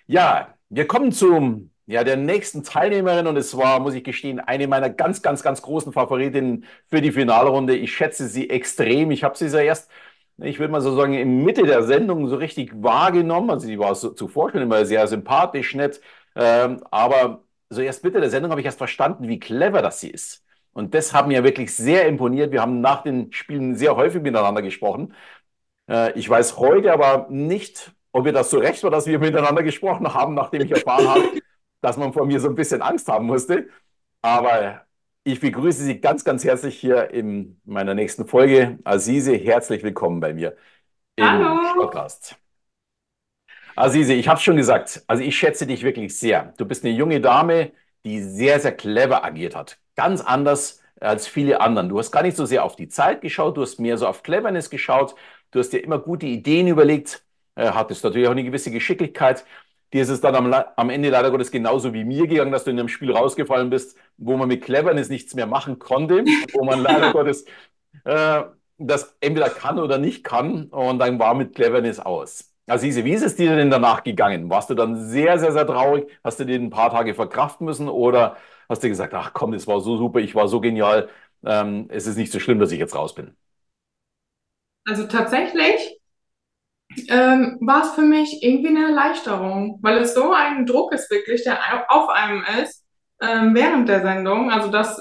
Ja, wir kommen zum, ja, der nächsten Teilnehmerin und es war, muss ich gestehen, eine meiner ganz, ganz, ganz großen Favoritinnen für die Finalrunde. Ich schätze sie extrem. Ich habe sie so erst, ich würde mal so sagen, in Mitte der Sendung so richtig wahrgenommen. Also sie war so, zuvor schon immer sehr sympathisch, nett, aber so erst Mitte der Sendung habe ich erst verstanden, wie clever das sie ist. Und das hat mir wirklich sehr imponiert. Wir haben nach den Spielen sehr häufig miteinander gesprochen. Ich weiß heute aber nicht, ob mir das so recht war, dass wir miteinander gesprochen haben, nachdem ich erfahren habe, dass man vor mir so ein bisschen Angst haben musste. Aber ich begrüße Sie ganz, ganz herzlich hier in meiner nächsten Folge. Azize, herzlich willkommen bei mir im Hallo. Podcast. Azize, ich habe es schon gesagt, also ich schätze dich wirklich sehr. Du bist eine junge Dame, die sehr, sehr clever agiert hat. Ganz anders als viele anderen. Du hast gar nicht so sehr auf die Zeit geschaut, du hast mehr so auf Cleverness geschaut. Du hast dir immer gute Ideen überlegt, hattest natürlich auch eine gewisse Geschicklichkeit. Dir ist es dann am Ende leider Gottes genauso wie mir gegangen, dass du in einem Spiel rausgefallen bist, wo man mit Cleverness nichts mehr machen konnte, wo man leider Gottes äh, das entweder kann oder nicht kann und dann war mit Cleverness aus. Azize, wie ist es dir denn danach gegangen? Warst du dann sehr, sehr, sehr traurig? Hast du den ein paar Tage verkraften müssen oder hast du gesagt, ach komm, das war so super, ich war so genial, es ist nicht so schlimm, dass ich jetzt raus bin? Also tatsächlich war es für mich irgendwie eine Erleichterung, weil es so ein Druck ist wirklich, der auf einem ist während der Sendung. Also dass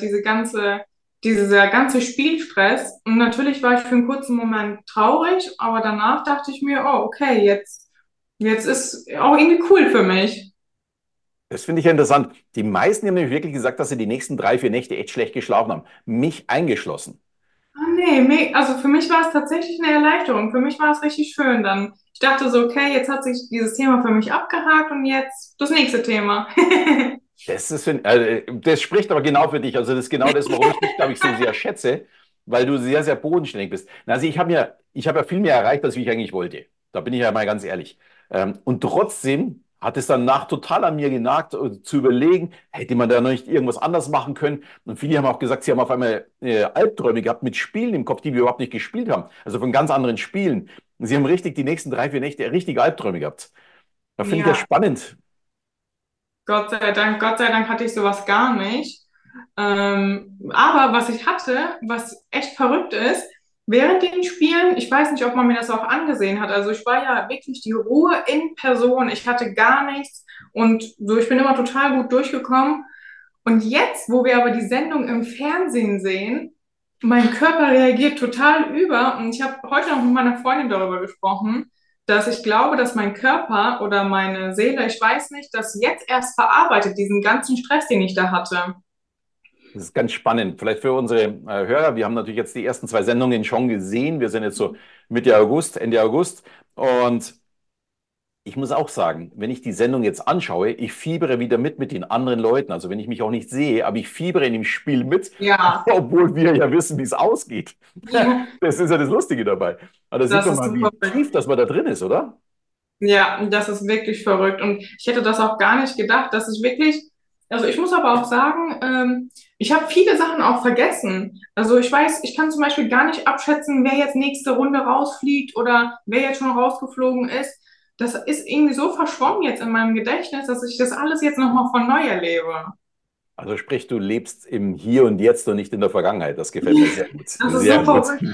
dieser ganze Spielstress. Und natürlich war ich für einen kurzen Moment traurig, aber danach dachte ich mir, oh, okay, jetzt ist auch irgendwie cool für mich. Das finde ich ja interessant. Die meisten haben nämlich wirklich gesagt, dass sie die nächsten 3, 4 Nächte echt schlecht geschlafen haben. Mich eingeschlossen. Ah, nee, also für mich war es tatsächlich eine Erleichterung. Für mich war es richtig schön dann. Ich dachte so, okay, jetzt hat sich dieses Thema für mich abgehakt und jetzt das nächste Thema. Das spricht aber genau für dich. Also das ist genau das, warum ich dich, glaube ich, so sehr schätze, weil du sehr, sehr bodenständig bist. Also ich habe ja viel mehr erreicht, als ich eigentlich wollte. Da bin ich ja mal ganz ehrlich. Und trotzdem hat es danach total an mir genagt, zu überlegen, hätte man da noch nicht irgendwas anders machen können. Und viele haben auch gesagt, sie haben auf einmal Albträume gehabt mit Spielen im Kopf, die wir überhaupt nicht gespielt haben. Also von ganz anderen Spielen. Und sie haben richtig die nächsten 3, 4 Nächte richtig Albträume gehabt. Da finde ich das Ja, spannend. Gott sei Dank hatte ich sowas gar nicht. Aber was ich hatte, was echt verrückt ist, während den Spielen, ich weiß nicht, ob man mir das auch angesehen hat, also ich war ja wirklich die Ruhe in Person, ich hatte gar nichts und so, ich bin immer total gut durchgekommen. Und jetzt, wo wir aber die Sendung im Fernsehen sehen, mein Körper reagiert total über und ich habe heute noch mit meiner Freundin darüber gesprochen, dass ich glaube, dass mein Körper oder meine Seele, ich weiß nicht, das jetzt erst verarbeitet, diesen ganzen Stress, den ich da hatte. Das ist ganz spannend. Vielleicht für unsere Hörer. Wir haben natürlich jetzt die ersten 2 Sendungen schon gesehen. Wir sind jetzt so Mitte August, Ende August. Und ich muss auch sagen, wenn ich die Sendung jetzt anschaue, ich fiebere wieder mit den anderen Leuten. Also wenn ich mich auch nicht sehe, aber ich fiebere in dem Spiel mit, Ja, obwohl wir ja wissen, wie es ausgeht. ja, Das ist ja das Lustige dabei. Aber da sieht das man ist mal, so wie verrückt. tief das man da drin ist, oder? Ja, das ist wirklich verrückt. Und ich hätte das auch gar nicht gedacht, dass ich wirklich, also ich muss aber auch sagen, ich habe viele Sachen auch vergessen. Also ich weiß, ich kann zum Beispiel gar nicht abschätzen, wer jetzt nächste Runde rausfliegt oder wer jetzt schon rausgeflogen ist. Das ist irgendwie so verschwommen jetzt in meinem Gedächtnis, dass ich das alles jetzt nochmal von neu erlebe. Also sprich, du lebst im Hier und Jetzt und nicht in der Vergangenheit. Das gefällt mir sehr gut. Das ist Sehr so gut. verrückt.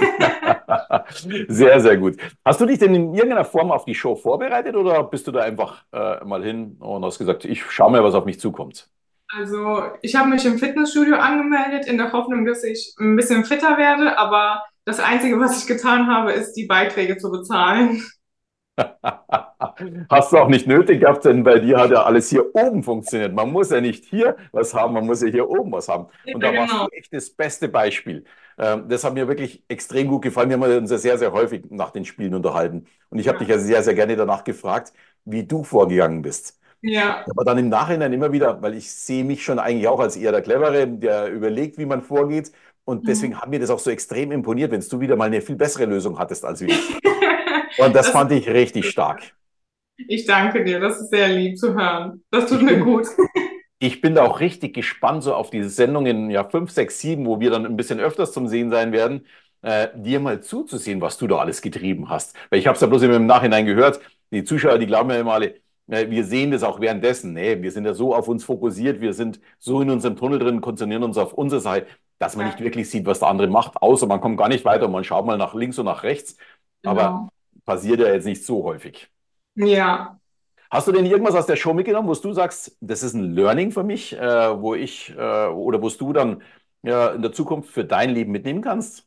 Sehr, sehr gut. Hast du dich denn in irgendeiner Form auf die Show vorbereitet oder bist du da einfach mal hin und hast gesagt, ich schaue mal, was auf mich zukommt? Also, ich habe mich im Fitnessstudio angemeldet, in der Hoffnung, dass ich ein bisschen fitter werde, aber das Einzige, was ich getan habe, ist, die Beiträge zu bezahlen. Hast du auch nicht nötig gehabt, denn bei dir hat ja alles hier oben funktioniert. Man muss ja nicht hier was haben, man muss ja hier oben was haben. Ja, Und da warst du genau. echt das beste Beispiel. Das hat mir wirklich extrem gut gefallen. Wir haben uns ja sehr, sehr häufig nach den Spielen unterhalten. Und ich habe dich Ja, ja sehr, sehr gerne danach gefragt, wie du vorgegangen bist. ja, Aber dann im Nachhinein immer wieder, weil ich sehe mich schon eigentlich auch als eher der Clevere, der überlegt, wie man vorgeht. Und mhm. deswegen hat mir das auch so extrem imponiert, wenn du wieder mal eine viel bessere Lösung hattest als wie ich. Und das Das ist, fand ich richtig stark. ich danke dir, das ist sehr lieb zu hören. Das tut Ich mir bin, gut. ich bin da auch richtig gespannt so auf diese Sendungen, ja, 5, 6, 7, wo wir dann ein bisschen öfters zum Sehen sein werden, dir mal zuzusehen, was du da alles getrieben hast. Weil ich habe es ja bloß immer im Nachhinein gehört. Die Zuschauer, die glauben ja immer alle, wir sehen das auch währenddessen. Nee, wir sind ja so auf uns fokussiert, wir sind so in unserem Tunnel drin, konzentrieren uns auf unsere Seite, dass man nicht Ja, wirklich sieht, was der andere macht, außer man kommt gar nicht weiter und man schaut mal nach links und nach rechts. Aber genau. passiert ja jetzt nicht so häufig. Ja. Hast du denn irgendwas aus der Show mitgenommen, wo du sagst, das ist ein Learning für mich, wo ich oder wo du dann ja, in der Zukunft für dein Leben mitnehmen kannst?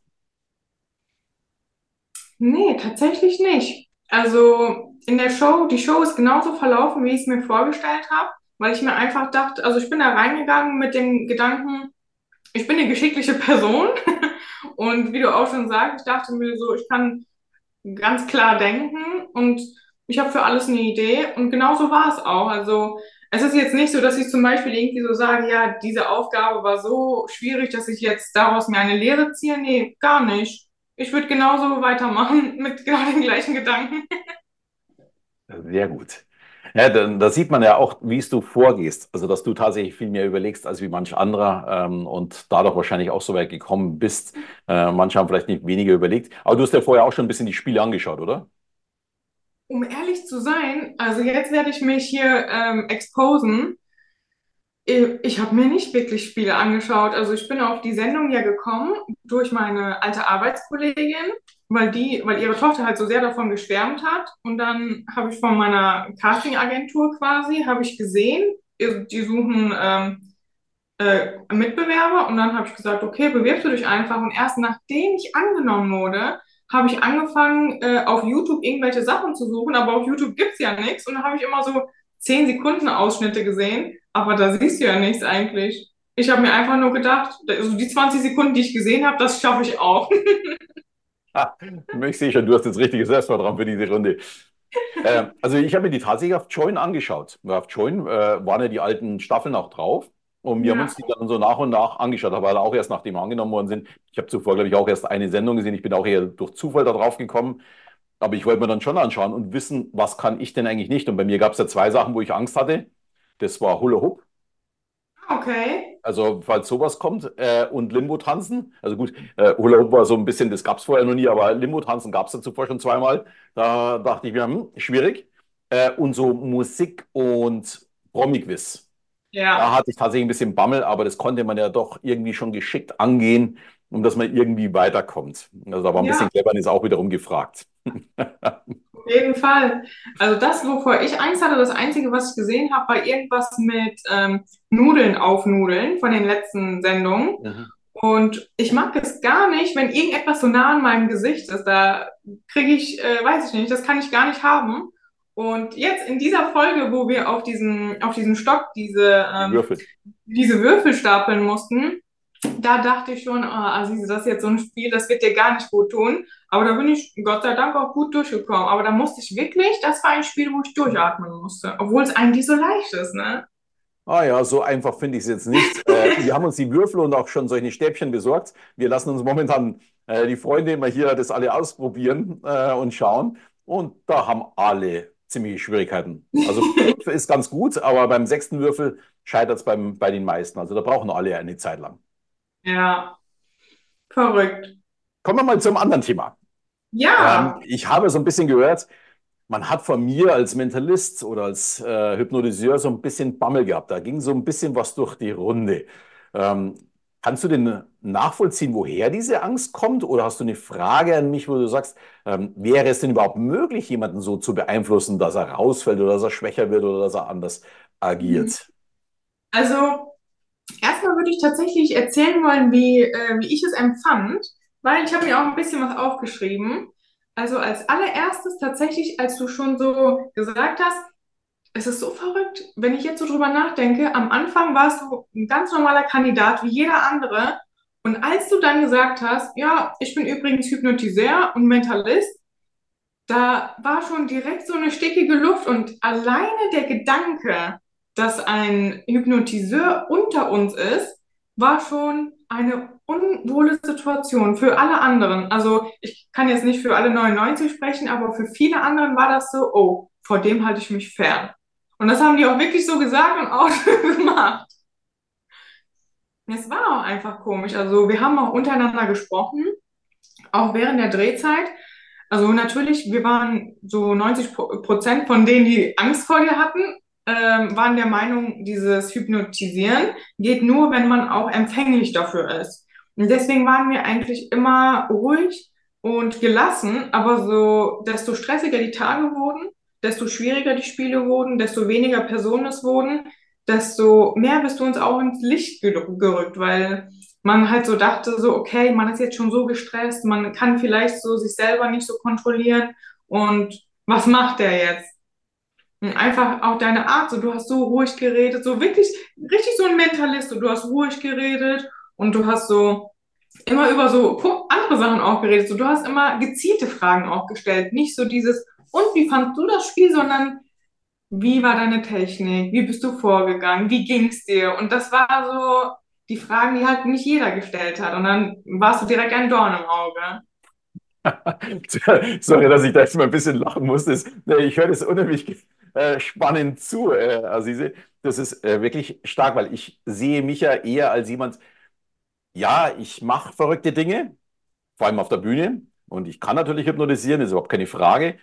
Nee, tatsächlich nicht. Also in der Show, die Show ist genauso verlaufen, wie ich es mir vorgestellt habe, weil ich mir einfach dachte, also ich bin da reingegangen mit dem Gedanken, ich bin eine geschickliche Person und wie du auch schon sagst, ich dachte mir so, ich kann ganz klar denken und ich habe für alles eine Idee und genauso war es auch. Also es ist jetzt nicht so, dass ich zum Beispiel irgendwie so sage, ja, diese Aufgabe war so schwierig, dass ich jetzt daraus mir eine Lehre ziehe. Nee, gar nicht. Ich würde genauso weitermachen mit genau den gleichen Gedanken. Sehr gut. Ja, da sieht man ja auch, wie es du vorgehst. Also, dass du tatsächlich viel mehr überlegst als wie manch anderer und dadurch wahrscheinlich auch so weit gekommen bist. Manche haben vielleicht nicht weniger überlegt. Aber du hast ja vorher auch schon ein bisschen die Spiele angeschaut, oder? Um ehrlich zu sein, also jetzt werde ich mich hier exposen. Ich habe mir nicht wirklich Spiele angeschaut. Also ich bin auf die Sendung ja gekommen durch meine alte Arbeitskollegin, weil ihre Tochter halt so sehr davon geschwärmt hat. Und dann habe ich von meiner Casting-Agentur quasi, habe ich gesehen, die suchen Mitbewerber. Und dann habe ich gesagt, okay, bewirbst du dich einfach. Und erst nachdem ich angenommen wurde, habe ich angefangen, auf YouTube irgendwelche Sachen zu suchen. Aber auf YouTube gibt's ja nichts. Und dann habe ich immer so 10 Sekunden Ausschnitte gesehen. Aber da siehst du ja nichts eigentlich. Ich habe mir einfach nur gedacht, also die 20 Sekunden, die ich gesehen habe, das schaffe ich auch. Ha, ich sehe schon, du hast jetzt richtiges Selbstvertrauen für diese Runde. Also ich habe mir die tatsächlich auf Join angeschaut. Auf Join waren ja die alten Staffeln auch drauf. Und wir haben Ja, uns die dann so nach und nach angeschaut, aber halt auch erst nachdem wir angenommen worden sind. Ich habe zuvor, glaube ich, auch erst eine Sendung gesehen. Ich bin auch eher durch Zufall da drauf gekommen. Aber ich wollte mir dann schon anschauen und wissen, was kann ich denn eigentlich nicht. Und bei mir gab es ja zwei Sachen, wo ich Angst hatte. Das war Hula Hoop. okay. Also falls sowas kommt und Limbo tanzen. Also gut, Hula Hoop war so ein bisschen, das gab es vorher noch nie, aber Limbo tanzen gab es ja zuvor schon zweimal. Da dachte ich mir, schwierig. Und so Musik und Promi-Quiz. Da Ja. hatte ich tatsächlich ein bisschen Bammel, aber das konnte man ja doch irgendwie schon geschickt angehen, um dass man irgendwie weiterkommt. Also da war ein bisschen Ja, Cleverness auch wiederum gefragt. auf jeden Fall. Also das, wovor ich Angst hatte, das Einzige, was ich gesehen habe, war irgendwas mit Nudeln aufnudeln von den letzten Sendungen. Mhm. Und ich mag es gar nicht, wenn irgendetwas so nah an meinem Gesicht ist. Da kriege ich, weiß ich nicht, das kann ich gar nicht haben. Und jetzt in dieser Folge, wo wir auf diesen Stock Die Würfel. diese Würfel stapeln mussten, da dachte ich schon, Aziz, das ist jetzt so ein Spiel, das wird dir gar nicht gut tun. Aber da bin ich Gott sei Dank auch gut durchgekommen. Aber da musste ich wirklich, das war ein Spiel, wo ich durchatmen musste. Obwohl es eigentlich so leicht ist, ne? Ah ja, so einfach finde ich es jetzt nicht. Wir haben uns die Würfel und auch schon solche Stäbchen besorgt. Wir lassen uns momentan die Freunde immer hier das alle ausprobieren und schauen. Und da haben alle ziemliche Schwierigkeiten. Also fünf ist ganz gut, aber beim sechsten Würfel scheitert es bei den meisten. Also da brauchen alle eine Zeit lang. Ja, verrückt. Kommen wir mal zum anderen Thema. Ja. Ich habe so ein bisschen gehört, man hat von mir als Mentalist oder als Hypnotiseur so ein bisschen Bammel gehabt. Da ging so ein bisschen was durch die Runde. Ähm, Kannst du denn nachvollziehen, woher diese Angst kommt? Oder hast du eine Frage an mich, wo du sagst, wäre es denn überhaupt möglich, jemanden so zu beeinflussen, dass er rausfällt oder dass er schwächer wird oder dass er anders agiert? Also, erstmal würde ich tatsächlich erzählen wollen, wie ich es empfand, weil ich habe mir auch ein bisschen was aufgeschrieben. Also als allererstes tatsächlich, als du schon so gesagt hast, es ist so verrückt, wenn ich jetzt so drüber nachdenke, am Anfang warst du ein ganz normaler Kandidat wie jeder andere. Und als du dann gesagt hast, ja, ich bin übrigens Hypnotiseur und Mentalist, da war schon direkt so eine stickige Luft und alleine der Gedanke, dass ein Hypnotiseur unter uns ist, war schon eine unwohle Situation für alle anderen. Also ich kann jetzt nicht für alle 99 sprechen, aber für viele anderen war das so, oh, vor dem halte ich mich fern. Und das haben die auch wirklich so gesagt und auch gemacht. Es war auch einfach komisch. Also wir haben auch untereinander gesprochen, auch während der Drehzeit. Also natürlich, wir waren so 90% von denen, die Angst vor dir hatten, waren der Meinung, dieses Hypnotisieren geht nur, wenn man auch empfänglich dafür ist. Und deswegen waren wir eigentlich immer ruhig und gelassen, aber so, desto stressiger die Tage wurden, desto schwieriger die Spiele wurden, desto weniger Personen es wurden, desto mehr bist du uns auch ins Licht gerückt, weil man halt so dachte, so, okay, man ist jetzt schon so gestresst, man kann vielleicht so sich selber nicht so kontrollieren und was macht der jetzt? Und einfach auch deine Art, so, du hast so ruhig geredet, so wirklich, richtig so ein Mentalist, so, du hast ruhig geredet und du hast so immer über so andere Sachen auch geredet, so, du hast immer gezielte Fragen auch gestellt, nicht so dieses, und wie fandst du das Spiel, sondern wie war deine Technik? Wie bist du vorgegangen? Wie ging's dir? Und das war so die Fragen, die halt nicht jeder gestellt hat. Und dann warst du direkt ein Dorn im Auge. Sorry, dass ich da jetzt mal ein bisschen lachen muss. Ich höre das unheimlich spannend zu, Azize. Das ist wirklich stark, weil ich sehe mich ja eher als jemand, ja, ich mache verrückte Dinge, vor allem auf der Bühne. Und ich kann natürlich hypnotisieren, ist überhaupt keine Frage.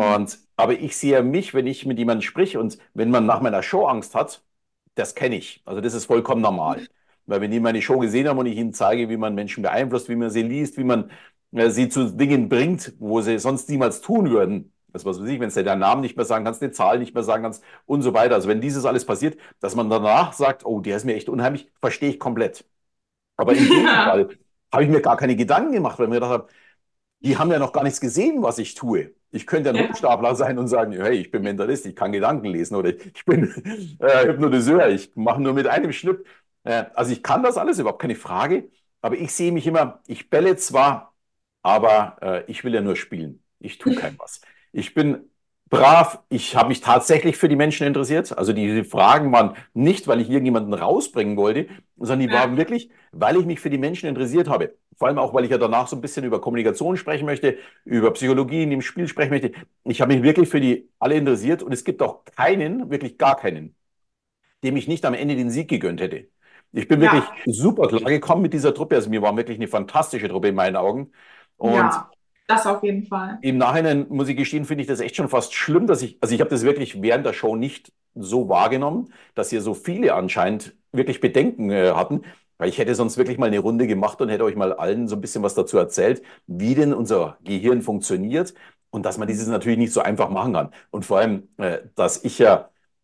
Aber ich sehe ja mich, wenn ich mit jemandem sprich und wenn man nach meiner Show Angst hat, das kenne ich. Also das ist vollkommen normal. Weil wenn die meine Show gesehen haben und ich ihnen zeige, wie man Menschen beeinflusst, wie man sie liest, wie man sie zu Dingen bringt, wo sie sonst niemals tun würden. Das was weiß ich, wenn du deinen Namen nicht mehr sagen kannst, eine Zahl nicht mehr sagen kannst und so weiter. Also wenn dieses alles passiert, dass man danach sagt, oh, der ist mir echt unheimlich, verstehe ich komplett. Aber in dem Ja, Fall habe ich mir gar keine Gedanken gemacht, weil ich mir gedacht habe, die haben ja noch gar nichts gesehen, was ich tue. Ich könnte ein ja, Hochstapler sein und sagen, hey, ich bin Mentalist, ich kann Gedanken lesen oder ich bin Hypnotiseur, ich mache nur mit einem Schnipp. Also ich kann das alles, überhaupt keine Frage, aber ich sehe mich immer, ich bälle zwar, aber ich will ja nur spielen. Ich tue kein was. Ich bin brav, ich habe mich tatsächlich für die Menschen interessiert. Also die Fragen waren nicht, weil ich irgendjemanden rausbringen wollte, sondern die waren ja. wirklich, weil ich mich für die Menschen interessiert habe. Vor allem auch, weil ich ja danach so ein bisschen über Kommunikation sprechen möchte, über Psychologie in dem Spiel sprechen möchte. Ich habe mich wirklich für die alle interessiert und es gibt auch keinen, wirklich gar keinen, dem ich nicht am Ende den Sieg gegönnt hätte. Ich bin Ja, wirklich super klargekommen mit dieser Truppe. Also mir war wirklich eine fantastische Truppe in meinen Augen. Und ja, das auf jeden Fall. im Nachhinein muss ich gestehen, finde ich das echt schon fast schlimm, also ich habe das wirklich während der Show nicht so wahrgenommen, dass hier so viele anscheinend wirklich Bedenken hatten, weil ich hätte sonst wirklich mal eine Runde gemacht und hätte euch mal allen so ein bisschen was dazu erzählt, wie denn unser Gehirn funktioniert und dass man dieses natürlich nicht so einfach machen kann. Und vor allem, dass ich ja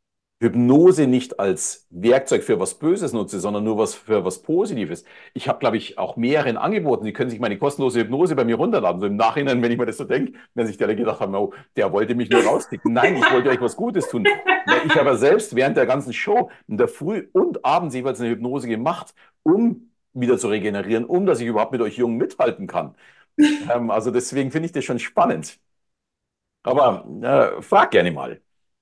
Hypnose nicht als Werkzeug für was Böses nutze, sondern nur was für was Positives. Ich habe, glaube ich, auch mehreren angeboten. Sie können sich meine kostenlose Hypnose bei mir runterladen. So im Nachhinein, wenn ich mir das so denke, wenn sich der gedacht haben, oh, der wollte mich nur rauskicken. Nein, ich wollte euch was Gutes tun. Ja, ich habe ja selbst während der ganzen Show in der Früh und abends jeweils eine Hypnose gemacht, um wieder zu regenerieren, um dass ich überhaupt mit euch Jungen mithalten kann. Also deswegen finde ich das schon spannend. Aber frag gerne mal.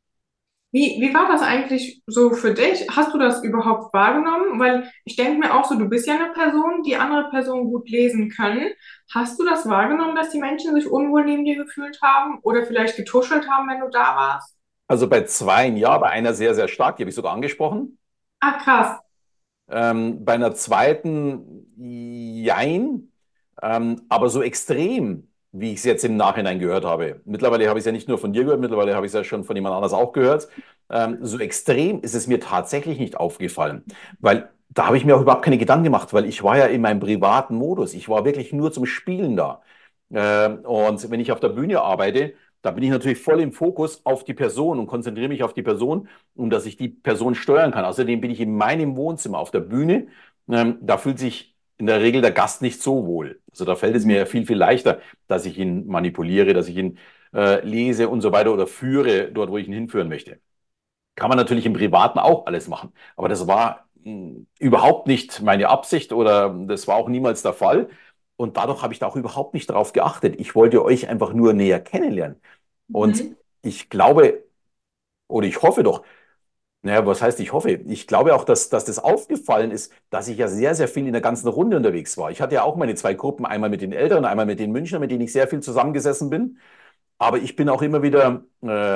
Wie war das eigentlich so für dich? Hast du das überhaupt wahrgenommen? Weil ich denke mir auch so, du bist ja eine Person, die andere Personen gut lesen können. Hast du das wahrgenommen, dass die Menschen sich unwohl neben dir gefühlt haben oder vielleicht getuschelt haben, wenn du da warst? Also bei zweien ja, bei einer sehr, sehr stark, die habe ich sogar angesprochen. Ah, krass. Bei einer zweiten, jein, aber so extrem, wie ich es jetzt im Nachhinein gehört habe. Mittlerweile habe ich es ja nicht nur von dir gehört, mittlerweile habe ich es ja schon von jemand anders auch gehört. So extrem ist es mir tatsächlich nicht aufgefallen, weil da habe ich mir auch überhaupt keine Gedanken gemacht, weil ich war ja in meinem privaten Modus. Ich war wirklich nur zum Spielen da. Und wenn ich auf der Bühne arbeite, da bin ich natürlich voll im Fokus auf die Person und konzentriere mich auf die Person und dass ich die Person steuern kann. Außerdem bin ich in meinem Wohnzimmer auf der Bühne. Da fühlt sich in der Regel der Gast nicht so wohl. Also da fällt es mir ja viel, viel leichter, dass ich ihn manipuliere, dass ich ihn lese und so weiter oder führe dort, wo ich ihn hinführen möchte. Kann man natürlich im Privaten auch alles machen. Aber das war überhaupt nicht meine Absicht oder das war auch niemals der Fall. Und dadurch habe ich da auch überhaupt nicht darauf geachtet. Ich wollte euch einfach nur näher kennenlernen. Und Mhm. ich glaube, oder ich hoffe doch, naja, was heißt, ich hoffe? Ich glaube auch, dass das aufgefallen ist, dass ich ja sehr, sehr viel in der ganzen Runde unterwegs war. Ich hatte ja auch meine zwei Gruppen, einmal mit den Älteren, einmal mit den Münchnern, mit denen ich sehr viel zusammengesessen bin. Aber ich bin auch immer wieder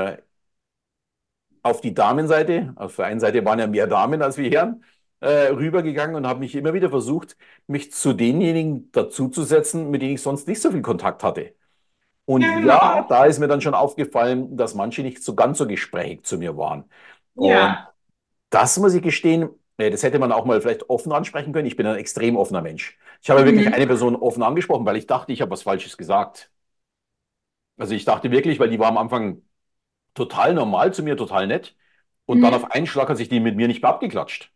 auf die Damenseite, auf der einen Seite waren ja mehr Damen als wir Herren, rübergegangen und habe mich immer wieder versucht, mich zu denjenigen dazuzusetzen, mit denen ich sonst nicht so viel Kontakt hatte. Und Ja, ja, genau. da ist mir dann schon aufgefallen, dass manche nicht so ganz so gesprächig zu mir waren. Und Ja. das muss ich gestehen, das hätte man auch mal vielleicht offen ansprechen können. Ich bin ein extrem offener Mensch. Ich habe wirklich Mhm. eine Person offen angesprochen, weil ich dachte, ich habe was Falsches gesagt. Also ich dachte wirklich, weil die war am Anfang total normal zu mir, total nett. Und dann auf Mhm. einen Schlag hat sich die mit mir nicht mehr abgeklatscht.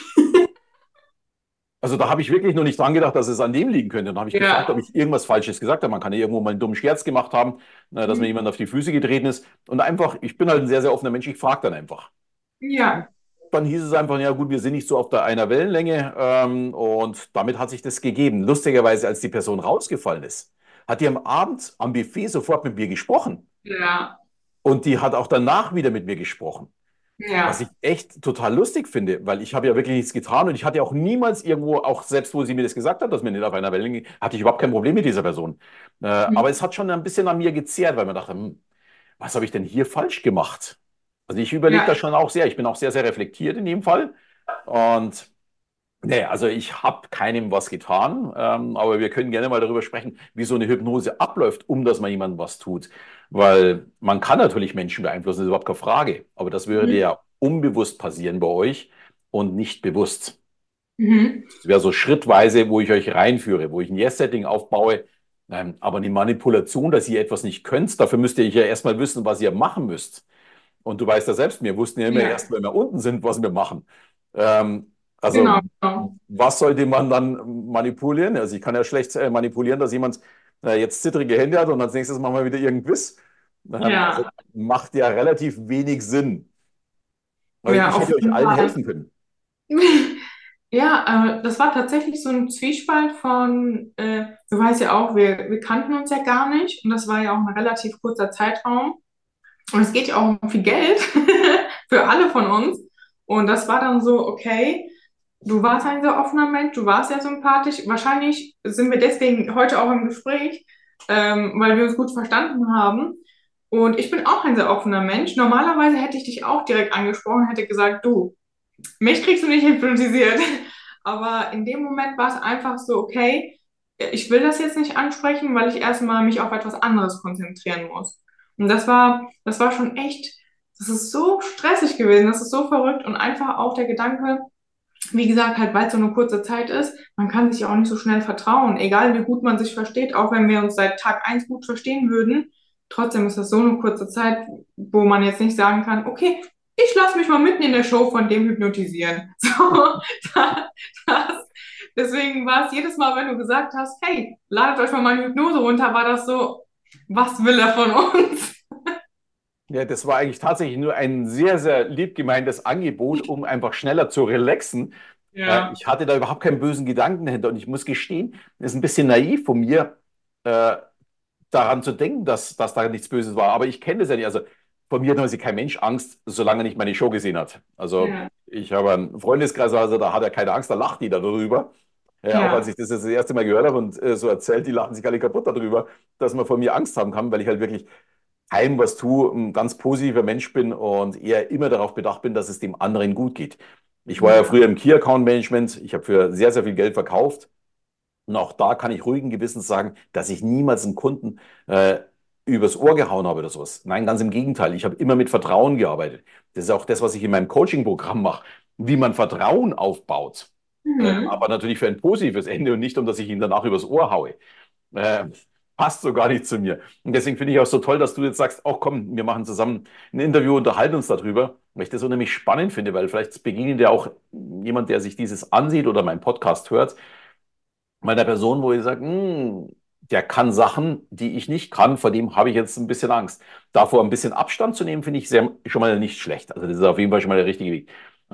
Also da habe ich wirklich nur nicht dran gedacht, dass es an dem liegen könnte. Dann habe ich gefragt, ob Ja. ich irgendwas Falsches gesagt habe. Man kann ja irgendwo mal einen dummen Scherz gemacht haben, dass mir Mhm. jemand auf die Füße getreten ist. Und einfach, ich bin halt ein sehr, sehr offener Mensch, ich frage dann einfach. Ja. Dann hieß es einfach, ja gut, wir sind nicht so auf der einer Wellenlänge. Und damit hat sich das gegeben. Lustigerweise, als die Person rausgefallen ist, hat die am Abend am Buffet sofort mit mir gesprochen. Ja. Und die hat auch danach wieder mit mir gesprochen. Was ich Ja. echt total lustig finde, weil ich habe ja wirklich nichts getan und ich hatte auch niemals irgendwo, auch selbst wo sie mir das gesagt hat, dass wir nicht auf einer Wellenlänge, hatte ich überhaupt kein Problem mit dieser Person. Aber Mhm. es hat schon ein bisschen an mir gezehrt, weil man dachte, was habe ich denn hier falsch gemacht? Also ich überlege das Ja. schon auch sehr. Ich bin auch sehr, sehr reflektiert in dem Fall. Und nee, also ich habe keinem was getan, aber wir können gerne mal darüber sprechen, wie so eine Hypnose abläuft, um dass man jemandem was tut. Weil man kann natürlich Menschen beeinflussen, das ist überhaupt keine Frage. Aber das würde Mhm. ja unbewusst passieren bei euch und nicht bewusst. Mhm. Das wäre so schrittweise, wo ich euch reinführe, wo ich ein Yes-Setting aufbaue. Aber die Manipulation, dass ihr etwas nicht könnt, dafür müsst ihr ja erstmal wissen, was ihr machen müsst. Und du weißt ja selbst, wir wussten ja immer Ja. erst, wenn wir unten sind, was wir machen. Also, Genau. Genau. was sollte man dann manipulieren? Also, ich kann ja schlecht manipulieren, dass jemand jetzt zittrige Hände hat und als nächstes machen wir wieder irgendein Quiz. Also, Ja. macht ja relativ wenig Sinn. Aber Ja, ich auf hätte euch jeden allen Fall. helfen können. Ja, das war tatsächlich so ein Zwiespalt von, du weißt ja auch, wir kannten uns ja gar nicht und das war ja auch ein relativ kurzer Zeitraum. Und es geht ja auch um viel Geld für alle von uns. Und das war dann so, okay, du warst ein sehr offener Mensch, du warst sehr sympathisch. Wahrscheinlich sind wir deswegen heute auch im Gespräch, weil wir uns gut verstanden haben. Und ich bin auch ein sehr offener Mensch. Normalerweise hätte ich dich auch direkt angesprochen, hätte gesagt, du, mich kriegst du nicht hypnotisiert. Aber in dem Moment war es einfach so, okay, ich will das jetzt nicht ansprechen, weil ich erstmal mich auf etwas anderes konzentrieren muss. Und das war schon echt, das ist so stressig gewesen, das ist so verrückt und einfach auch der Gedanke, wie gesagt, halt, weil es so eine kurze Zeit ist, man kann sich ja auch nicht so schnell vertrauen, egal wie gut man sich versteht, auch wenn wir uns seit Tag eins gut verstehen würden. Trotzdem ist das so eine kurze Zeit, wo man jetzt nicht sagen kann, okay, ich lasse mich mal mitten in der Show von dem hypnotisieren. So, da- das, deswegen war es jedes Mal, wenn du gesagt hast, hey, ladet euch mal meine Hypnose runter, war das so, was will er von uns? Ja, das war eigentlich tatsächlich nur ein sehr, sehr lieb gemeintes Angebot, um einfach schneller zu relaxen. Ja, Ich hatte da überhaupt keinen bösen Gedanken dahinter und ich muss gestehen, es ist ein bisschen naiv von mir, äh, daran zu denken, dass da nichts Böses war. Aber ich kenne das ja nicht. Also von mir hat also kein Mensch Angst, solange er nicht meine Show gesehen hat. Also ja, ich habe einen Freundeskreis, also da hat er keine Angst, da lacht die darüber. Auch als ja, ich das erste Mal gehört habe und so erzählt, die lachen sich alle kaputt darüber, dass man von mir Angst haben kann, weil ich halt wirklich keinem was tue, ein ganz positiver Mensch bin und eher immer darauf bedacht bin, dass es dem anderen gut geht. Ich war ja ja. früher im Key Account Management, ich habe für sehr, sehr viel Geld verkauft und auch da kann ich ruhigen Gewissens sagen, dass ich niemals einen Kunden übers Ohr gehauen habe oder sowas. Nein, ganz im Gegenteil. Ich habe immer mit Vertrauen gearbeitet. Das ist auch das, was ich in meinem Coaching-Programm mache, wie man Vertrauen aufbaut. Mhm. Aber natürlich für ein positives Ende und nicht, um dass ich ihn danach übers Ohr haue. Äh, Passt so gar nicht zu mir. Und deswegen finde ich auch so toll, dass du jetzt sagst, auch komm, wir machen zusammen ein Interview, unterhalten uns darüber, weil ich das unheimlich spannend finde, weil vielleicht begegnet ja auch jemand, der sich dieses ansieht oder meinen Podcast hört, meiner Person, wo ich sage, der kann Sachen, die ich nicht kann, vor dem habe ich jetzt ein bisschen Angst. Davor ein bisschen Abstand zu nehmen, finde ich schon mal nicht schlecht. Also das ist auf jeden Fall schon mal der richtige Weg.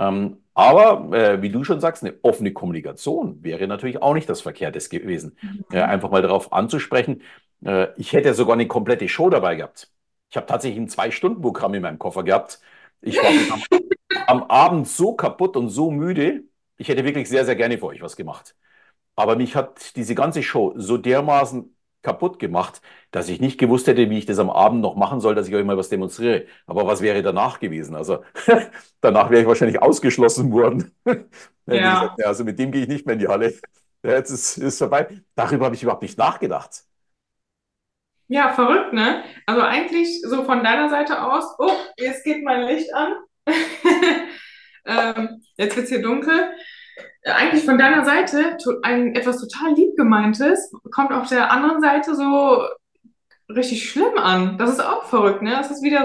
Aber wie du schon sagst, eine offene Kommunikation wäre natürlich auch nicht das Verkehrtes gewesen. Einfach mal darauf anzusprechen. Ich hätte ja sogar eine komplette Show dabei gehabt. Ich habe tatsächlich ein Zwei-Stunden-Programm in meinem Koffer gehabt. Ich war bis am Abend so kaputt und so müde. Ich hätte wirklich sehr, sehr gerne für euch was gemacht. Aber mich hat diese ganze Show so dermaßen kaputt gemacht, dass ich nicht gewusst hätte, wie ich das am Abend noch machen soll, dass ich euch mal was demonstriere. Aber was wäre danach gewesen? Also danach wäre ich wahrscheinlich ausgeschlossen worden. Dann hätte ich gesagt, Ja. ja, also mit dem gehe ich nicht mehr in die Halle. Ja, jetzt ist vorbei. Darüber habe ich überhaupt nicht nachgedacht. Ja, verrückt, ne? Also eigentlich so von deiner Seite aus, oh, jetzt geht mein Licht an. Jetzt wird's hier dunkel. Eigentlich von deiner Seite etwas total lieb gemeintes, kommt auf der anderen Seite so richtig schlimm an. Das ist auch verrückt, ne? Das ist wieder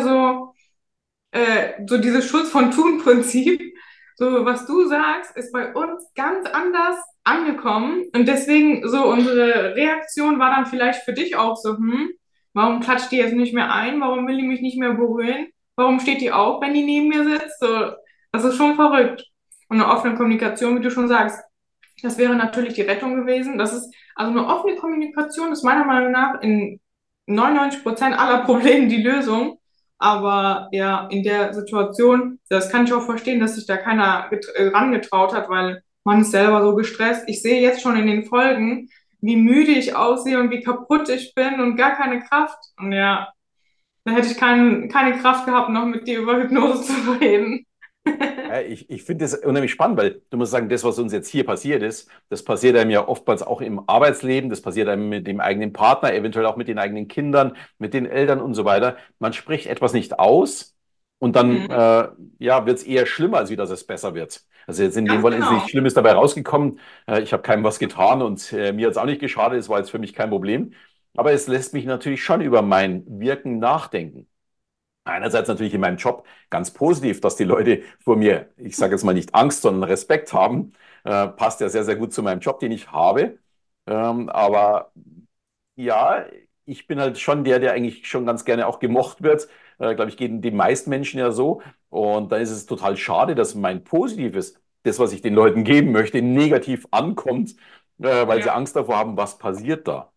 so dieses Schutz von Tun-Prinzip. So, was du sagst, ist bei uns ganz anders angekommen. Und deswegen so unsere Reaktion war dann vielleicht für dich auch so, warum klatscht die jetzt nicht mehr ein? Warum will die mich nicht mehr berühren? Warum steht die auf, wenn die neben mir sitzt? So, das ist schon verrückt. Und eine offene Kommunikation, wie du schon sagst, das wäre natürlich die Rettung gewesen. Also eine offene Kommunikation ist meiner Meinung nach in 99% aller Probleme die Lösung. Aber ja, in der Situation, das kann ich auch verstehen, dass sich da keiner rangetraut hat, weil man ist selber so gestresst. Ich sehe jetzt schon in den Folgen, wie müde ich aussehe und wie kaputt ich bin und gar keine Kraft. Und ja, da hätte ich keine Kraft gehabt, noch mit dir über Hypnose zu reden. Ich finde das unheimlich spannend, weil du musst sagen, das, was uns jetzt hier passiert ist, das passiert einem ja oftmals auch im Arbeitsleben, das passiert einem mit dem eigenen Partner, eventuell auch mit den eigenen Kindern, mit den Eltern und so weiter. Man spricht etwas nicht aus und dann Mhm. ja, wird es eher schlimmer, als wie dass es besser wird. Also jetzt in dem Ganz Fall ist nichts genau. Schlimmes dabei rausgekommen. Ich habe keinem was getan und mir hat es auch nicht geschadet, es war jetzt für mich kein Problem. Aber es lässt mich natürlich schon über mein Wirken nachdenken. Einerseits natürlich in meinem Job ganz positiv, dass die Leute vor mir, ich sage jetzt mal nicht Angst, sondern Respekt haben. Passt ja sehr, sehr gut zu meinem Job, den ich habe. Aber ja, ich bin halt schon der eigentlich schon ganz gerne auch gemocht wird. Glaube ich, gehen die meisten Menschen ja so. Und da ist es total schade, dass mein Positives, das, was ich den Leuten geben möchte, negativ ankommt, weil sie Ja. Angst davor haben, was passiert da.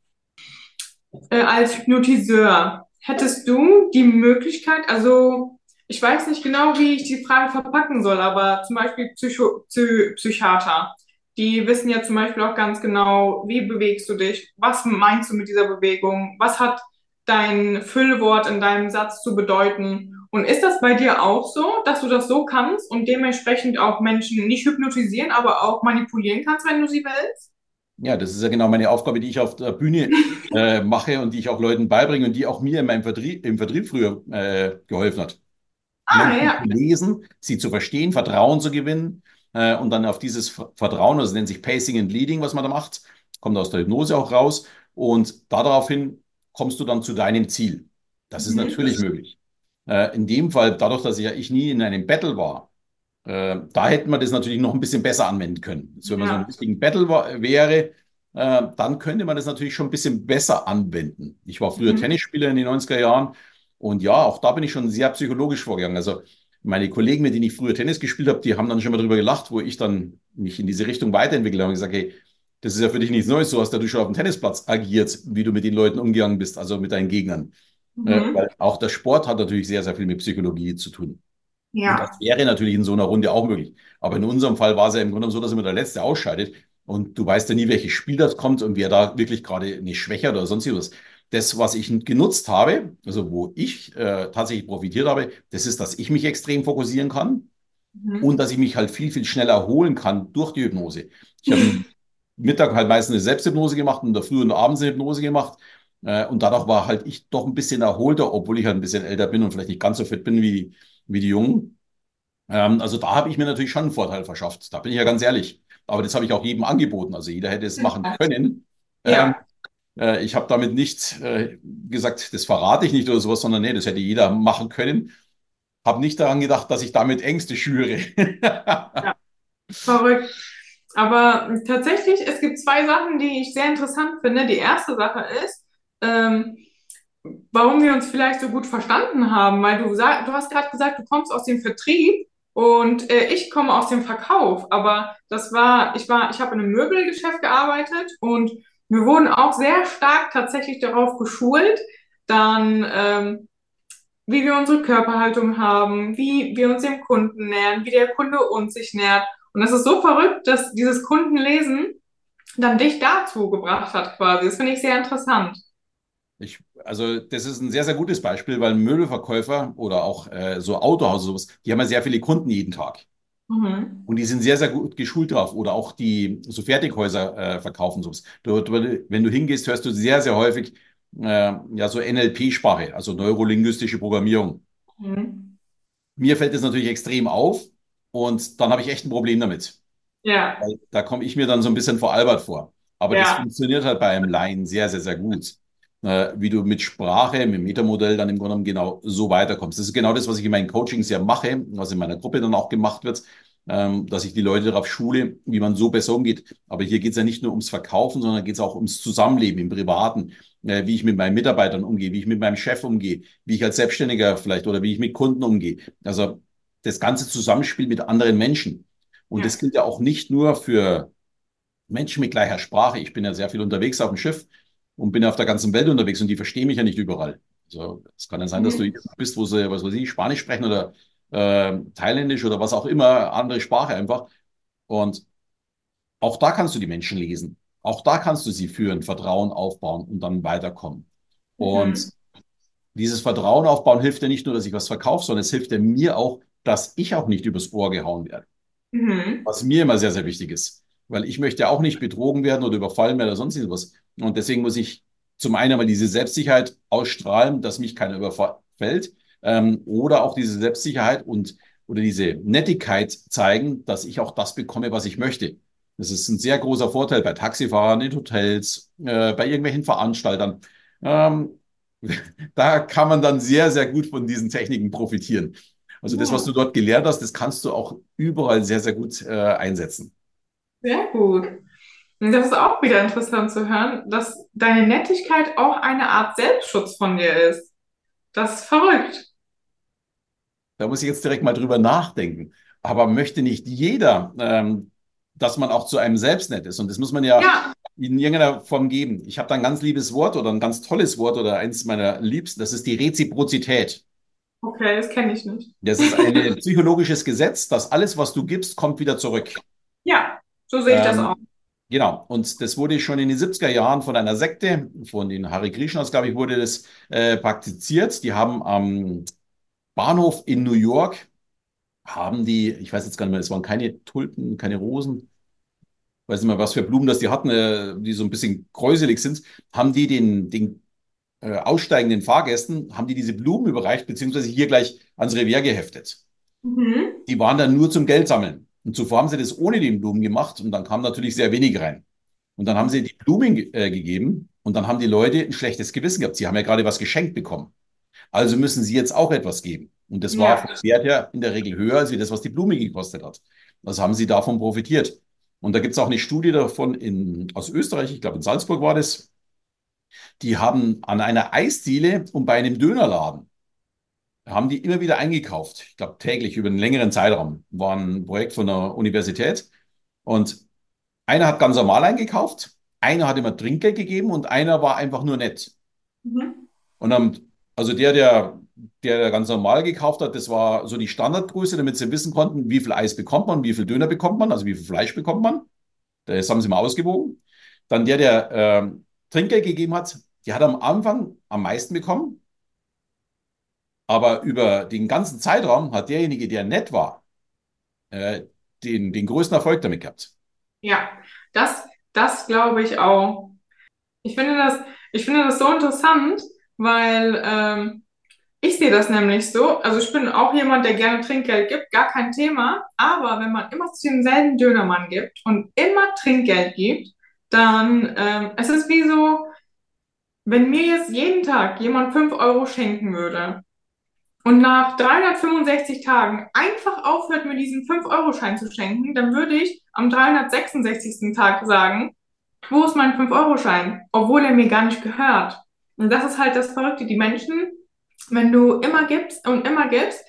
Als Hypnotiseur, hättest du die Möglichkeit, also ich weiß nicht genau, wie ich die Frage verpacken soll, aber zum Beispiel Psychiater, die wissen ja zum Beispiel auch ganz genau, wie bewegst du dich, was meinst du mit dieser Bewegung, was hat dein Füllwort in deinem Satz zu bedeuten. Und ist das bei dir auch so, dass du das so kannst und dementsprechend auch Menschen nicht hypnotisieren, aber auch manipulieren kannst, wenn du sie willst? Ja, das ist ja genau meine Aufgabe, die ich auf der Bühne mache und die ich auch Leuten beibringe und die auch mir in meinem im Vertrieb früher geholfen hat. Ah, Menschen ja. zu lesen, sie zu verstehen, Vertrauen zu gewinnen und dann auf dieses Vertrauen, das nennt sich Pacing and Leading, was man da macht, kommt aus der Hypnose auch raus und daraufhin kommst du dann zu deinem Ziel. Das ist Mhm. natürlich möglich. In dem Fall, dadurch, dass ich nie in einem Battle war, da hätten wir das natürlich noch ein bisschen besser anwenden können. Also wenn man so einen Ja. richtigen Battle wäre, dann könnte man das natürlich schon ein bisschen besser anwenden. Ich war früher Mhm. Tennisspieler in den 90er Jahren und ja, auch da bin ich schon sehr psychologisch vorgegangen. Also meine Kollegen, mit denen ich früher Tennis gespielt habe, die haben dann schon mal drüber gelacht, wo ich dann mich in diese Richtung weiterentwickelt habe und gesagt, hey, das ist ja für dich nichts Neues, so hast ja du schon auf dem Tennisplatz agiert, wie du mit den Leuten umgegangen bist, also mit deinen Gegnern. Mhm. Weil auch der Sport hat natürlich sehr, sehr viel mit Psychologie zu tun. Und das Ja. wäre natürlich in so einer Runde auch möglich. Aber in unserem Fall war es ja im Grunde so, dass immer der Letzte ausscheidet. Und du weißt ja nie, welches Spiel das kommt und wer da wirklich gerade nicht schwächer oder sonst was. Das, was ich genutzt habe, also wo ich tatsächlich profitiert habe, das ist, dass ich mich extrem fokussieren kann und Mhm. dass ich mich halt viel, viel schneller erholen kann durch die Hypnose. Ich habe am Mittag halt meistens eine Selbsthypnose gemacht und in der Früh und abends eine Hypnose gemacht. Und dadurch war halt ich doch ein bisschen erholter, obwohl ich halt ein bisschen älter bin und vielleicht nicht ganz so fit bin wie die Jungen. Also da habe ich mir natürlich schon einen Vorteil verschafft. Da bin ich ja ganz ehrlich. Aber das habe ich auch jedem angeboten. Also jeder hätte es machen können. Ähm, Ja, ich habe damit nicht gesagt, das verrate ich nicht oder sowas, sondern nee, das hätte jeder machen können. Habe nicht daran gedacht, dass ich damit Ängste schüre. ja, verrückt. Aber tatsächlich, es gibt zwei Sachen, die ich sehr interessant finde. Die erste Sache ist, ähm, warum wir uns vielleicht so gut verstanden haben, weil du hast gerade gesagt, du kommst aus dem Vertrieb und ich komme aus dem Verkauf. Aber ich habe in einem Möbelgeschäft gearbeitet und wir wurden auch sehr stark tatsächlich darauf geschult, dann wie wir unsere Körperhaltung haben, wie wir uns dem Kunden nähern, wie der Kunde uns sich nähert. Und das ist so verrückt, dass dieses Kundenlesen dann dich dazu gebracht hat, quasi. Das finde ich sehr interessant. Also das ist ein sehr, sehr gutes Beispiel, weil Möbelverkäufer oder auch so Autohaus sowas, die haben ja sehr viele Kunden jeden Tag. Mhm. Und die sind sehr, sehr gut geschult drauf. Oder auch die so Fertighäuser verkaufen sowas. Wenn du hingehst, hörst du sehr, sehr häufig, ja so NLP-Sprache, also neurolinguistische Programmierung. Mhm. Mir fällt das natürlich extrem auf und dann habe ich echt ein Problem damit. Ja, Weil da komme ich mir dann so ein bisschen veralbert vor. Aber das ja. funktioniert halt bei einem Laien sehr, sehr, sehr gut. Wie du mit Sprache, mit dem Metamodell dann im Grunde genommen genau so weiterkommst. Das ist genau das, was ich in meinen Coachings ja mache, was in meiner Gruppe dann auch gemacht wird, dass ich die Leute darauf schule, wie man so besser umgeht. Aber hier geht es ja nicht nur ums Verkaufen, sondern geht es auch ums Zusammenleben im Privaten, wie ich mit meinen Mitarbeitern umgehe, wie ich mit meinem Chef umgehe, wie ich als Selbstständiger vielleicht oder wie ich mit Kunden umgehe. Also das ganze Zusammenspiel mit anderen Menschen. Und das Ja. gilt ja auch nicht nur für Menschen mit gleicher Sprache. Ich bin ja sehr viel unterwegs auf dem Schiff und bin auf der ganzen Welt unterwegs und die verstehen mich ja nicht überall. Also es kann ja sein, dass du Mhm. hier bist, wo sie, was weiß ich, Spanisch sprechen oder Thailändisch oder was auch immer, andere Sprache einfach. Und auch da kannst du die Menschen lesen. Auch da kannst du sie führen, Vertrauen aufbauen und dann weiterkommen. Mhm. Und dieses Vertrauen aufbauen hilft ja nicht nur, dass ich was verkaufe, sondern es hilft ja mir auch, dass ich auch nicht übers Ohr gehauen werde. Mhm. Was mir immer sehr, sehr wichtig ist. Weil ich möchte ja auch nicht betrogen werden oder überfallen werden oder sonst irgendwas. Und deswegen muss ich zum einen mal diese Selbstsicherheit ausstrahlen, dass mich keiner überfällt, oder auch diese Selbstsicherheit und oder diese Nettigkeit zeigen, dass ich auch das bekomme, was ich möchte. Das ist ein sehr großer Vorteil bei Taxifahrern, in Hotels, bei irgendwelchen Veranstaltern. Ähm, Da kann man dann sehr, sehr gut von diesen Techniken profitieren. Also das, was Ja, du dort gelernt hast, das kannst du auch überall sehr, sehr gut einsetzen. sehr gut. Und das ist auch wieder interessant zu hören, dass deine Nettigkeit auch eine Art Selbstschutz von dir ist. Das ist verrückt. Da muss ich jetzt direkt mal drüber nachdenken. Aber möchte nicht jeder, dass man auch zu einem selbst nett ist? Und das muss man ja Ja, in irgendeiner Form geben. Ich habe da ein ganz liebes Wort oder ein ganz tolles Wort oder eins meiner liebsten, das ist die Reziprozität. okay, das kenne ich nicht. Das ist ein psychologisches Gesetz, dass alles, was du gibst, kommt wieder zurück. Ja, so sehe ich das auch. Ähm, genau, und das wurde schon in den 70er Jahren von einer Sekte, von den Hare Krishnas, glaube ich, wurde das praktiziert. Die haben am Bahnhof in New York, haben die, ich weiß jetzt gar nicht mehr, es waren keine Tulpen, keine Rosen, weiß nicht mehr, was für Blumen das die hatten, die so ein bisschen kräuselig sind, haben die den aussteigenden Fahrgästen, haben die diese Blumen überreicht, beziehungsweise hier gleich ans Revier geheftet. Mhm. Die waren dann nur zum Geld sammeln. Und zuvor haben sie das ohne den Blumen gemacht und dann kam natürlich sehr wenig rein. Und dann haben sie die Blumen gegeben und dann haben die Leute ein schlechtes Gewissen gehabt. Sie haben ja gerade was geschenkt bekommen. Also müssen sie jetzt auch etwas geben. Und das war Ja. vom Wert her in der Regel höher als wie das, was die Blume gekostet hat. Also haben sie davon profitiert. Und da gibt es auch eine Studie davon aus Österreich, ich glaube in Salzburg war das. Die haben an einer Eisdiele und bei einem Dönerladen, haben die immer wieder eingekauft. Ich glaube täglich über einen längeren Zeitraum. War ein Projekt von der Universität. Und einer hat ganz normal eingekauft, einer hat immer Trinkgeld gegeben und einer war einfach nur nett. Mhm. Und dann, also der ganz normal gekauft hat, das war so die Standardgröße, damit sie wissen konnten, wie viel Eis bekommt man, wie viel Döner bekommt man, also wie viel Fleisch bekommt man. Das haben sie mal ausgewogen. Dann der Trinkgeld gegeben hat, der hat am Anfang am meisten bekommen, aber über den ganzen Zeitraum hat derjenige, der nett war, äh, den größten Erfolg damit gehabt. Ja, das glaube ich auch. Ich finde ich finde das so interessant, weil ich sehe das nämlich so. Also ich bin auch jemand, der gerne Trinkgeld gibt, gar kein Thema. Aber wenn man immer zu demselben Dönermann gibt und immer Trinkgeld gibt, dann es ist wie so, wenn mir jetzt jeden Tag jemand 5 Euro schenken würde und nach 365 Tagen einfach aufhört, mir diesen 5-Euro-Schein zu schenken, dann würde ich am 366. Tag sagen, wo ist mein 5-Euro-Schein? Obwohl er mir gar nicht gehört. Und das ist halt das Verrückte. Die Menschen, wenn du immer gibst und immer gibst,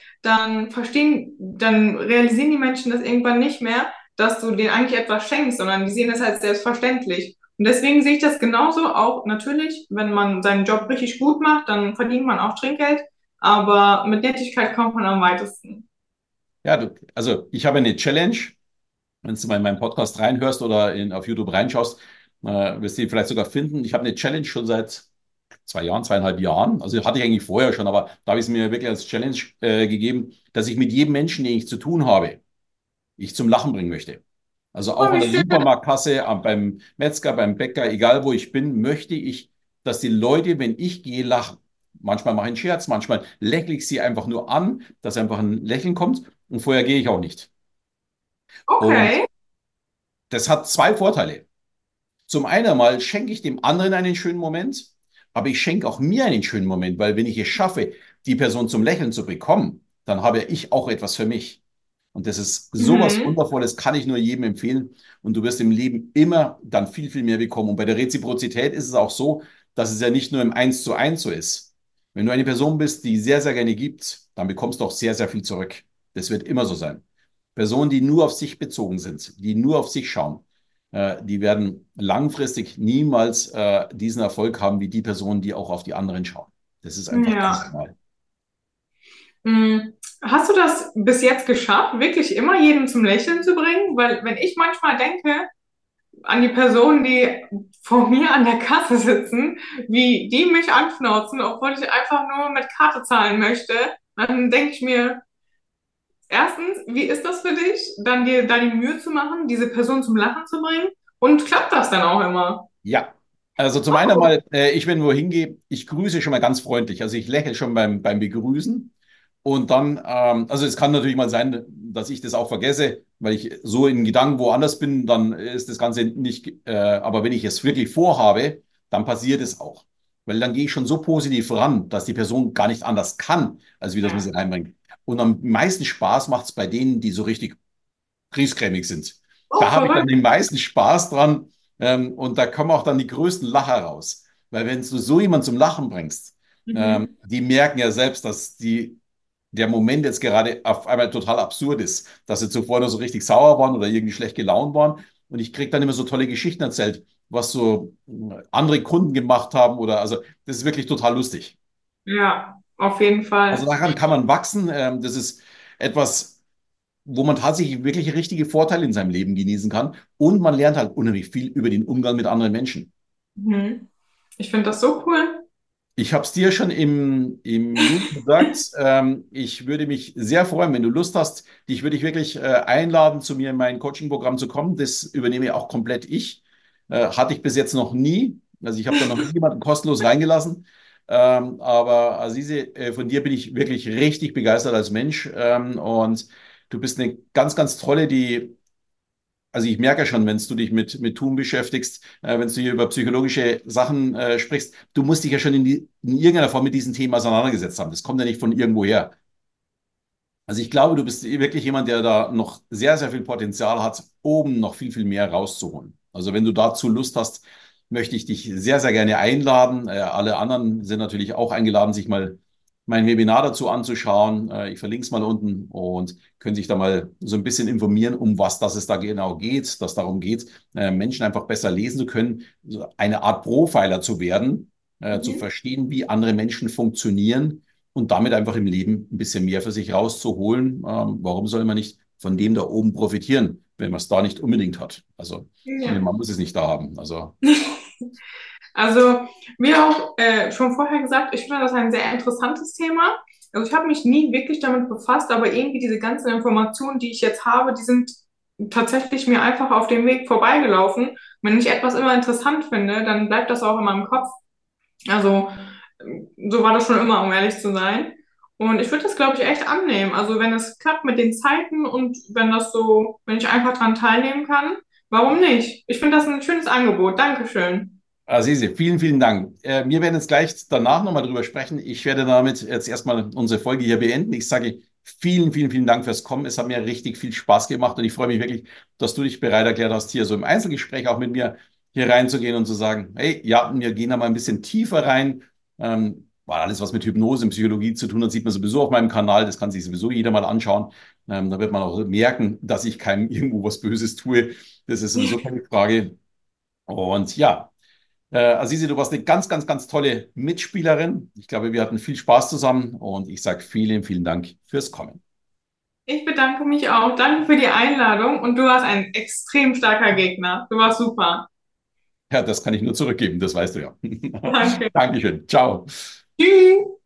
dann realisieren die Menschen das irgendwann nicht mehr, dass du denen eigentlich etwas schenkst, sondern die sehen das halt selbstverständlich. Und deswegen sehe ich das genauso auch natürlich, wenn man seinen Job richtig gut macht, dann verdient man auch Trinkgeld, aber mit Nettigkeit kommt man am weitesten. Ja, also ich habe eine Challenge, wenn du mal in meinen Podcast reinhörst oder auf YouTube reinschaust, wirst du ihn vielleicht sogar finden. Ich habe eine Challenge schon seit 2 Jahren, 2,5 Jahren. Also hatte ich eigentlich vorher schon, aber da habe ich es mir wirklich als Challenge gegeben, dass ich mit jedem Menschen, den ich zu tun habe, ich zum Lachen bringen möchte. Also Oh, auch an wie der schön. Supermarktkasse, beim Metzger, beim Bäcker, egal wo ich bin, möchte ich dass die Leute, wenn ich gehe, lachen. Manchmal mache ich einen Scherz, manchmal lächle ich sie einfach nur an, dass einfach ein Lächeln kommt und vorher gehe ich auch nicht. Und Okay. das hat zwei Vorteile. Zum einen mal schenke ich dem anderen einen schönen Moment, aber ich schenke auch mir einen schönen Moment, weil wenn ich es schaffe, die Person zum Lächeln zu bekommen, dann habe ich auch etwas für mich. Und das ist sowas Mhm. Wundervolles, kann ich nur jedem empfehlen. Und du wirst im Leben immer dann viel, viel mehr bekommen. Und bei der Reziprozität ist es auch so, dass es ja nicht nur im Eins zu eins so ist. Wenn du eine Person bist, die sehr, sehr gerne gibt, dann bekommst du auch sehr, sehr viel zurück. Das wird immer so sein. Personen, die nur auf sich bezogen sind, die nur auf sich schauen, die werden langfristig niemals diesen Erfolg haben wie die Personen, die auch auf die anderen schauen. Das ist einfach ganz Ja. normal. Hast du das bis jetzt geschafft, wirklich immer jeden zum Lächeln zu bringen? Weil wenn ich manchmal denke an die Personen, die vor mir an der Kasse sitzen, wie die mich anschnauzen, obwohl ich einfach nur mit Karte zahlen möchte, dann denke ich mir, erstens, wie ist das für dich, dann dir da die Mühe zu machen, diese Person zum Lachen zu bringen? Und klappt das dann auch immer? Ja, also zum einen mal, ich, wenn wo hingehe, ich grüße schon mal ganz freundlich. Also ich lächle schon beim Begrüßen. Und dann, also es kann natürlich mal sein, dass ich das auch vergesse, weil ich so in Gedanken woanders bin, dann ist das Ganze nicht, aber wenn ich es wirklich vorhabe, dann passiert es auch. Weil dann gehe ich schon so positiv ran, dass die Person gar nicht anders kann, als wie das man Ja. sie reinbringt. Und am meisten Spaß macht es bei denen, die so richtig griesgrämig sind. Oh, Da habe ich dann verrückt. den meisten Spaß dran und da kommen auch dann die größten Lacher raus. Weil wenn du so jemanden zum Lachen bringst, Mhm. die merken ja selbst, dass der Moment jetzt gerade auf einmal total absurd ist, dass sie zuvor nur so richtig sauer waren oder irgendwie schlecht gelaunt waren. Und ich kriege dann immer so tolle Geschichten erzählt, was so andere Kunden gemacht haben oder also das ist wirklich total lustig. Ja, auf jeden Also Fall. daran kann man wachsen. Das ist etwas, wo man tatsächlich wirklich richtige Vorteile in seinem Leben genießen kann. Und man lernt halt unheimlich viel über den Umgang mit anderen Menschen. Mhm. Ich finde das so cool. Ich habe es dir schon im Juni gesagt. Ich würde mich sehr freuen, wenn du Lust hast. Dich würde ich wirklich einladen, zu mir in mein Coaching-Programm zu kommen. Das übernehme auch komplett ich. Hatte ich bis jetzt noch nie. Also ich habe da noch nie jemanden kostenlos reingelassen. Aber Azize, von dir bin ich wirklich richtig begeistert als Mensch. Und du bist eine ganz, ganz tolle, die also ich merke ja schon, wenn du dich mit Tun beschäftigst, wenn du hier über psychologische Sachen sprichst, du musst dich ja schon in irgendeiner Form mit diesen Themen auseinandergesetzt haben. Das kommt ja nicht von irgendwoher. Also ich glaube, du bist wirklich jemand, der da noch sehr, sehr viel Potenzial hat, oben noch viel, viel mehr rauszuholen. Also wenn du dazu Lust hast, möchte ich dich sehr, sehr gerne einladen. Alle anderen sind natürlich auch eingeladen, sich mal mein Webinar dazu anzuschauen. Ich verlinke es mal unten und können sich da mal so ein bisschen informieren, um was das es da genau geht, dass darum geht, Menschen einfach besser lesen zu können, so eine Art Profiler zu werden, zu Mhm. verstehen, wie andere Menschen funktionieren und damit einfach im Leben ein bisschen mehr für sich rauszuholen. Warum soll man nicht von dem da oben profitieren, wenn man es da nicht unbedingt hat? Also, Ja. man muss es nicht da haben. Also, Also, wie auch schon vorher gesagt, ich finde das ein sehr interessantes Thema. Also, ich habe mich nie wirklich damit befasst, aber irgendwie diese ganzen Informationen, die ich jetzt habe, die sind tatsächlich mir einfach auf dem Weg vorbeigelaufen. Wenn ich etwas immer interessant finde, dann bleibt das auch in meinem Kopf. Also, so war das schon immer, um ehrlich zu sein. Und ich würde das, glaube ich, echt annehmen. Also, wenn es klappt mit den Zeiten und wenn das so, wenn ich einfach dran teilnehmen kann, warum nicht? Ich finde das ein schönes Angebot. Dankeschön. Azize, vielen, vielen Dank. Wir werden jetzt gleich danach nochmal drüber sprechen. Ich werde damit jetzt erstmal unsere Folge hier beenden. Ich sage vielen, vielen, vielen Dank fürs Kommen. Es hat mir richtig viel Spaß gemacht und ich freue mich wirklich, dass du dich bereit erklärt hast, hier so im Einzelgespräch auch mit mir hier reinzugehen und zu sagen, hey, ja, wir gehen da mal ein bisschen tiefer rein. Weil alles, was mit Hypnose und Psychologie zu tun hat, sieht man sowieso auf meinem Kanal. Das kann sich sowieso jeder mal anschauen. Da wird man auch merken, dass ich keinem irgendwo was Böses tue. Das ist sowieso keine Frage. Und ja. Azizi, du warst eine ganz, ganz, ganz tolle Mitspielerin. Ich glaube, wir hatten viel Spaß zusammen und ich sage vielen, vielen Dank fürs Kommen. Ich bedanke mich auch. Danke für die Einladung und du warst ein extrem starker Gegner. Du warst super. Ja, das kann ich nur zurückgeben, das weißt du ja. Danke. Dankeschön. Ciao. Tschüss.